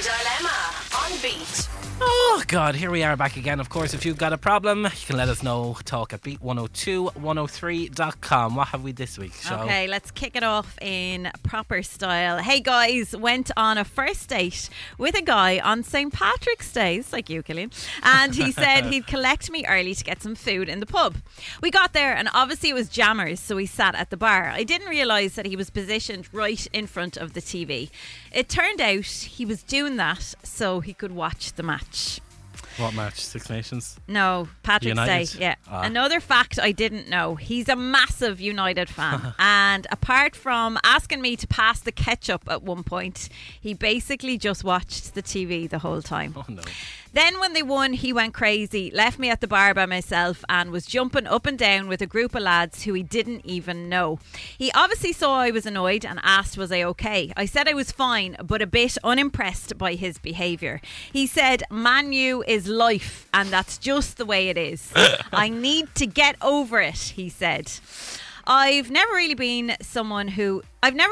Dilemma on Beat. Oh God, here we are back again. Of course, if you've got a problem, you can let us know. Talk at beat102103.com. What have we this week, Show? Okay, let's kick it off in proper style. Hey guys, went on a first date with a guy on St. Patrick's Day. It's like you, Killian. And he said he'd collect me early to get some food in the pub. We got there and obviously it was jammers, so we sat at the bar. I didn't realise that he was positioned right in front of the TV. It turned out he was doing that so he could watch the match. What match? Six Nations? No, Patrick's United? Day. Yeah. Ah. Another fact I didn't know. He's a massive United fan. And apart from asking me to pass the ketchup at one point, he basically just watched the TV the whole time. Oh no. Then when they won, he went crazy, left me at the bar by myself and was jumping up and down with a group of lads who he didn't even know. He obviously saw I was annoyed and asked was I okay. I said I was fine, but a bit unimpressed by his behaviour. He said, Man U is life and that's just the way it is. I need to get over it, he said. I've never really been with someone who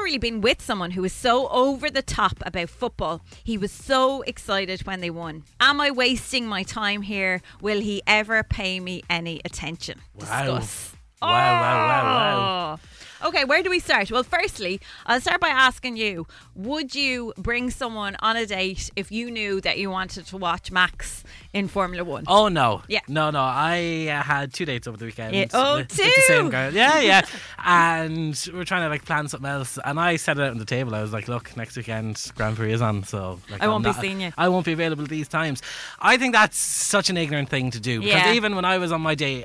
is so over the top about football. He was so excited when they won. Am I wasting my time here? Will he ever pay me any attention? Wow. Discuss. Wow. Okay, where do we start? Well, firstly, I'll start by asking you, would you bring someone on a date if you knew that you wanted to watch Max in Formula 1? Oh no. Yeah. No. I had 2 dates over the weekend. Yeah. Oh, with two? the same girl. Yeah. And we were trying to plan something else. And I set it out on the table. I was like, look, next weekend Grand Prix is on. So I won't be seeing you. I won't be available these times. I think that's such an ignorant thing to do. Because even when I was on my date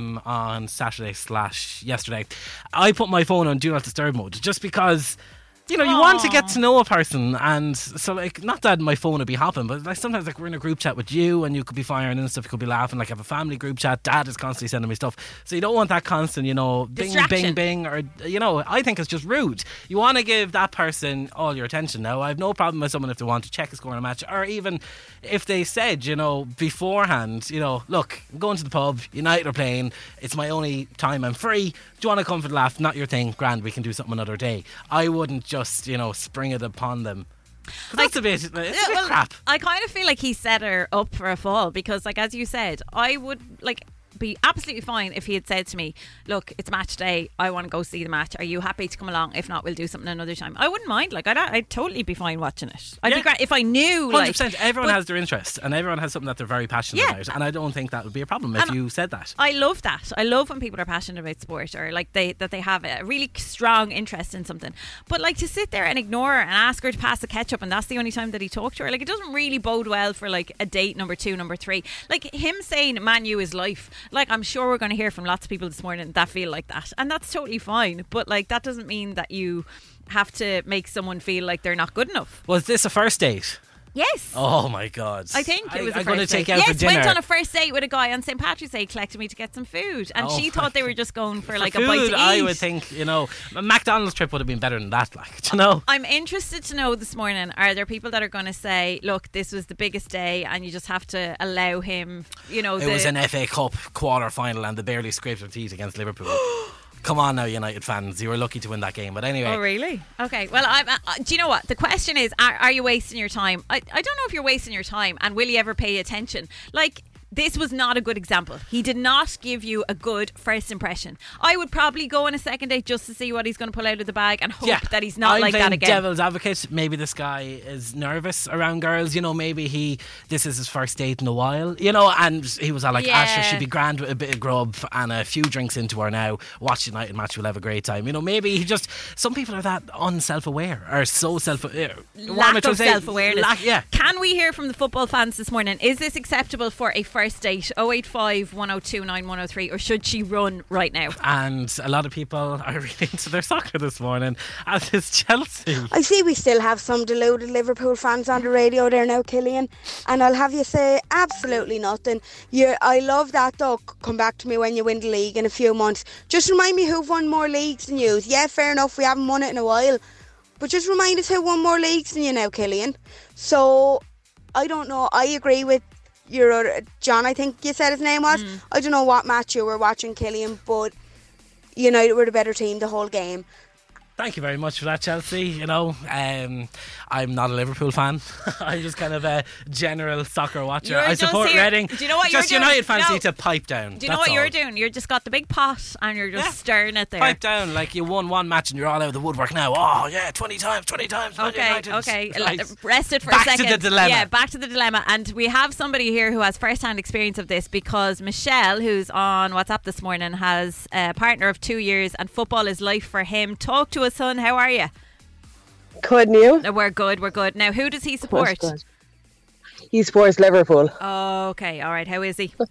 on Saturday/yesterday, I put my phone on Do Not Disturb mode just because, you know, you want to get to know a person. And so, like, not that my phone would be hopping, but like sometimes, like, we're in a group chat with you and you could be firing and stuff, you could be laughing. Like, I have a family group chat, Dad is constantly sending me stuff, so you don't want that constant, you know, bing, distraction. bing, or, you know, I think it's just rude. You want to give that person all your attention. Now, I have no problem with someone if they want to check a score in a match, or even if they said, you know, beforehand, you know, look, I'm going to the pub, United are playing, it's my only time I'm free, do you want to come for the laugh? Not your thing, grand, we can do something another day. I wouldn't just, you know, spring it upon them. That's a bit crap. I kind of feel like he set her up for a fall because, like, as you said, I would, like, be absolutely fine if he had said to me, look, it's match day, I want to go see the match, are you happy to come along? If not, we'll do something another time. I wouldn't mind. Like, I'd totally be fine watching it. I'd be great if I knew, 100%. like, Everyone has their interest and everyone has something that they're very passionate about, and I don't think that would be a problem if you said that. I love that. I love when people are passionate about sport, or like they have a really strong interest in something. But like, to sit there and ignore her and ask her to pass the ketchup and that's the only time that he talked to her, like, it doesn't really bode well for like a date number 2, number 3. Like, him saying Man U is life, like, I'm sure we're going to hear from lots of people this morning that feel like that, and that's totally fine, but like, that doesn't mean that you have to make someone feel like they're not good enough. Was this a first date? Yes. Oh my God. I think it was I'm a going to first take date. you out for dinner. Went on a first date with a guy on St. Patrick's Day, collected me to get some food, and she thought they were just going for like food, a bite to eat. I would think, you know, a McDonald's trip would have been better than that, like, do you know? I'm interested to know this morning, are there people that are going to say, look, this was the biggest day and you just have to allow him, you know, it was an FA Cup quarter final and they barely scraped their teeth against Liverpool. Come on now, United fans, you were lucky to win that game. But anyway. Oh really? Okay, well, do you know what the question is, are you wasting your time? I don't know if you're wasting your time, and will you ever pay attention? Like, this was not a good example. He did not give you a good first impression. I would probably go on a second date just to see what he's going to pull out of the bag and hope that he's not like that again. Devil's advocate. Maybe this guy is nervous around girls. You know, maybe this is his first date in a while. You know, and he was all like, Asher, she'd be grand with a bit of grub and a few drinks into her now. Watch the United match, we'll have a great time. You know, maybe some people are that unself-aware, or so self-aware. Lack of self-awareness. Yeah. Can we hear from the football fans this morning? Is this acceptable for a first date? 085 102 9103, or should she run right now? And a lot of people are really into their soccer this morning, as is Chelsea. I see we still have some deluded Liverpool fans on the radio there now, Killian, and I'll have you say absolutely nothing. I love that though. Come back to me when you win the league in a few months. Just remind me who've won more leagues than you. Yeah, fair enough, we haven't won it in a while, but just remind us who won more leagues than you now, Killian. So I don't know. I agree with John, I think you said his name was. I don't know what match you were watching, Killian, but United were the better team the whole game. Thank you very much for that, Chelsea. You know, I'm not a Liverpool fan. I'm just kind of a general soccer watcher. You're I support just here- Reading. Do you know what just you're doing? United fans No. need to pipe down. Do you know That's what you're all. doing? You're just got the big pot and you're just stirring it there. Pipe down, like you won one match and you're all out of the woodwork now. Oh yeah, 20 times. Man Okay, United. okay. Right. Rest it for Back a second. to the dilemma. Yeah, back to the dilemma. And we have somebody here who has first-hand experience of this because Michelle, who's on WhatsApp this morning, has a partner of 2 years and football is life for him. Talk to us, son. How are you? Couldn't you? We're good. Now, who does he support? Good. He supports Liverpool. Oh, okay. All right. How is he?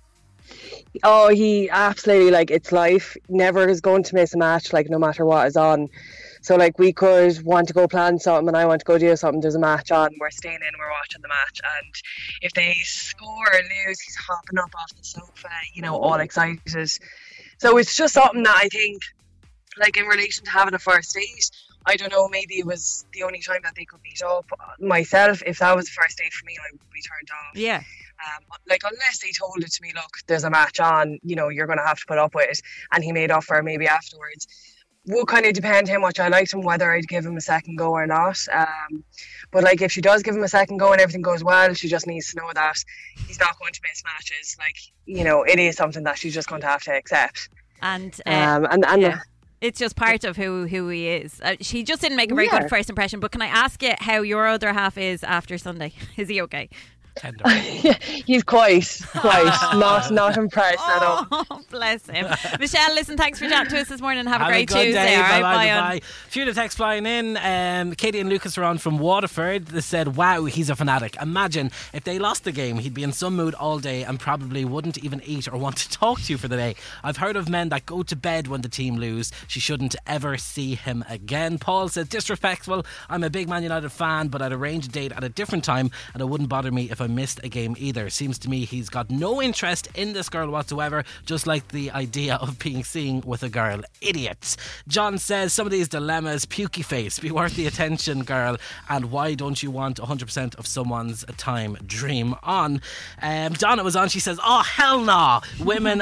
Oh, he absolutely, like, it's life. Never is going to miss a match, like, no matter what is on. So, like, we could want to go plan something and I want to go do something. There's a match on. We're staying in. We're watching the match. And if they score or lose, he's hopping up off the sofa, you know, all excited. So it's just something that I think, like, in relation to having a first date, I don't know, maybe it was the only time that they could meet up. Myself, if that was the first date for me, I would be turned off. Yeah. Like, unless they told it to me, look, there's a match on, you know, you're going to have to put up with it, and he made up for it maybe afterwards. Would kind of depend how much I liked him, whether I'd give him a second go or not. But, like, if she does give him a second go and everything goes well, she just needs to know that he's not going to miss matches. Like, you know, it is something that she's just going to have to accept. And Yeah. it's just part of who he is. She just didn't make a very good first impression. But can I ask you how your other half is after Sunday? Is he okay? Tender. He's quite not impressed at all. Oh, bless him. Michelle, listen, thanks for chatting to us this morning. Have a great good Tuesday. day. All right, Bye. on. A few of the texts flying in. Katie and Lucas are on from Waterford. They said, wow, he's a fanatic. Imagine if they lost the game, he'd be in some mood all day and probably wouldn't even eat or want to talk to you for the day. I've heard of men that go to bed when the team lose. She shouldn't ever see him again. Paul says, disrespectful. I'm a big Man United fan, but I'd arrange a date at a different time and it wouldn't bother me if I missed a game either. Seems to me he's got no interest in this girl whatsoever, just like the idea of being seen with a girl. Idiots. John says, some of these dilemmas, pukey face, be worth the attention, girl, and why don't you want 100% of someone's time? Dream on. Donna was on, she says, oh hell no, women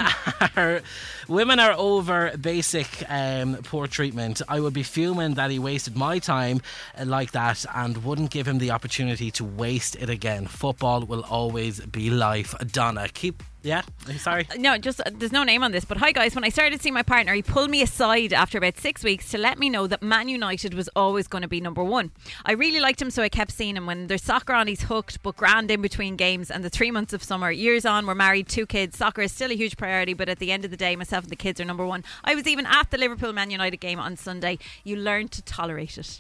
are over basic poor treatment. I would be fuming that he wasted my time like that and wouldn't give him the opportunity to waste it again. Football will always be life. Donna, sorry. No, just there's no name on this, but hi guys, when I started seeing my partner, he pulled me aside after about 6 weeks to let me know that Man United was always going to be number one. I really liked him, so I kept seeing him. When there's soccer on, he's hooked, but grand in between games. And the 3 months of summer, years on, we're married, 2 kids. Soccer is still a huge priority, but at the end of the day, myself and the kids are number one. I was even at the Liverpool Man United game on Sunday. You learn to tolerate it.